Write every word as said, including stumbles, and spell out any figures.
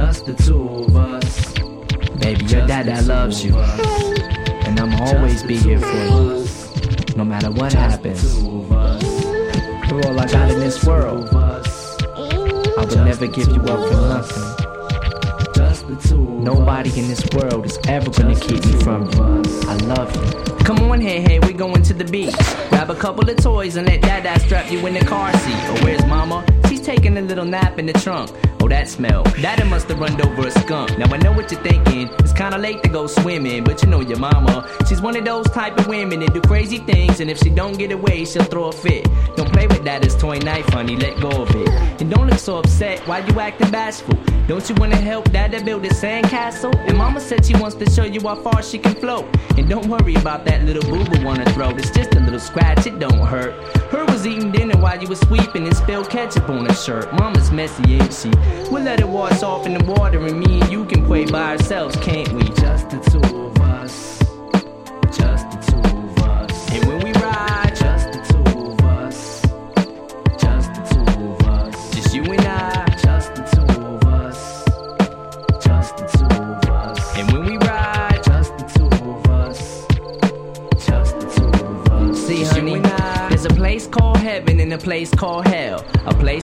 just the two of us. Baby, your dad loves you, and I'ma always be here for you, no matter what happens. You're all I got in this world. I would never give you up for nothing. Nobody in this world is ever gonna keep me from you. I love you. Come on, hey, hey, we going to the beach. Grab a couple of toys and let Dada strap you in the car seat. Oh, where's Mama? She's taking a little nap in the trunk. Oh, that smell. Dada must have run over a skunk. Now I know what you're thinking. It's kinda late to go swimming, but you know your mama. She's one of those type of women that do crazy things, and if she don't get away, she'll throw a fit. Don't play with Dada's toy knife, honey, let go of it. And don't look so upset, why you acting bashful? Don't you wanna help Dada build a sandcastle? And Mama said she wants to show you how far she can float. And don't worry about that little boo-boo on her throat. It's just a little scratch, it don't hurt. Her was eating dinner while you was sweeping and spilled ketchup on her shirt. Mama's messy, ain't she? We'll let it wash off in the water, and me and you can play by ourselves, can't we? Just the two of us. Just the two of us. And when we ride, just the two of us. Just the two of us. Just you and I. Just the two of us. Just the two of us. And when we ride, just the two of us. Just the two of us. See, honey, there's a place called heaven and a place called hell. A place